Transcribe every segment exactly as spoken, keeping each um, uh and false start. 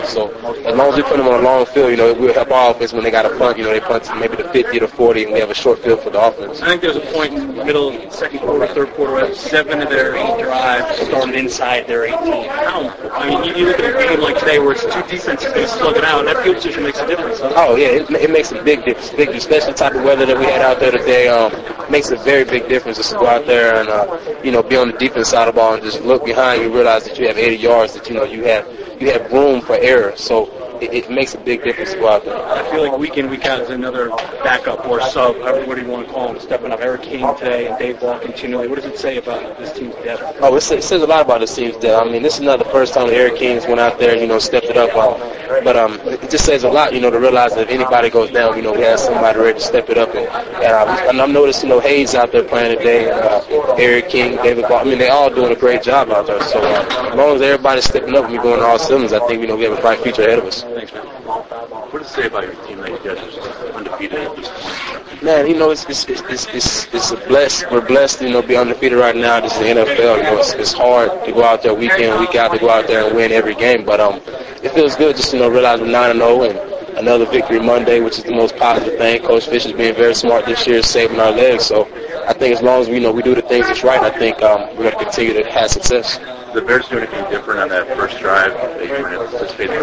offense. So as long as we put them on a long field, you know, it will help our offense when they got a punt. You know, they punt to maybe the fifty or the forty, and we have a short field for the offense. I think there's a point in the middle, second quarter, third quarter, where seven of their eight drives started inside their eighteen. How? I mean, you, you look at a game like today where it's two defenses they slug it out, and that field position makes a difference. Huh? Oh yeah, it, it makes a big difference. Big, especially the type of weather that we had out there today. Um, makes a very big difference just to go out there and uh, you know, be on the defense side of the ball and just look behind you, realize that you have eighty yards, that you know you have you have room for error. So it, it makes a big difference to go out there. I feel like week in, week out is another backup or sub, however you want to call him, stepping up. Eric King today and Dave Ball continually. What does it say about this team's depth? Oh, it says, it says a lot about this team's depth. I mean, this is not the first time that Eric King's went out there, you know, stepped it up. Um, but um, it just says a lot, you know, to realize that if anybody goes down, you know, we have somebody ready to step it up. And, and, uh, and I've noticed, you know, Hayes out there playing today, and, uh, Eric King, David Ball. I mean, they all doing a great job out there. So uh, as long as everybody's stepping up and we're going all cylinders, I think, you know, we have a bright future ahead of us. Thanks, man. What does it say about your team that you guys are just undefeated at this point? Man, you know, it's it's it's it's, it's a blessed. We're blessed, you know, to be undefeated right now. This is the N F L. You know, it's, it's hard to go out there week in, week out, to go out there and win every game. But um, it feels good just, you know, realize we're nine and zero and another victory Monday, which is the most positive thing. Coach Fish is being very smart this year, saving our legs. So I think as long as we, you know, we do the things that's right, I think um, we're going to continue to have success. Did the Bears do anything different on that first drive that you were anticipating?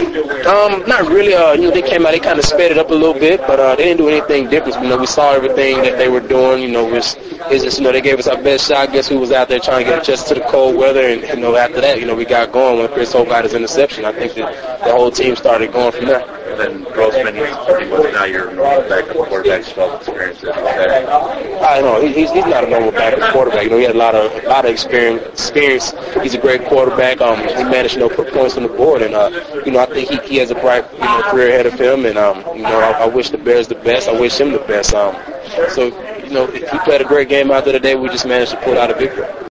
Um, not really. Uh, you know, they came out, they kind of sped it up a little bit, but uh, they didn't do anything different. You know, we saw everything that they were doing. You know, it's, it's just, you know, they gave us our best shot. Guess who was out there trying to get adjusted to the cold weather? And, you know, after that, you know, we got going when Chris Hope got his interception. I think that the whole team started going from there. And then Grossman, he was now your backup quarterback, twelve experiences. I know he's he's not a normal backup quarterback. You know, he had a lot of a lot of experience. Experience. He's a great quarterback. Um, he managed, you know, put points on the board, and uh, you know, I think he, he has a bright, you know, career ahead of him. And um, you know, I, I wish the Bears the best. I wish him the best. Um, so you know, he played a great game out there today. We just managed to pull out a victory.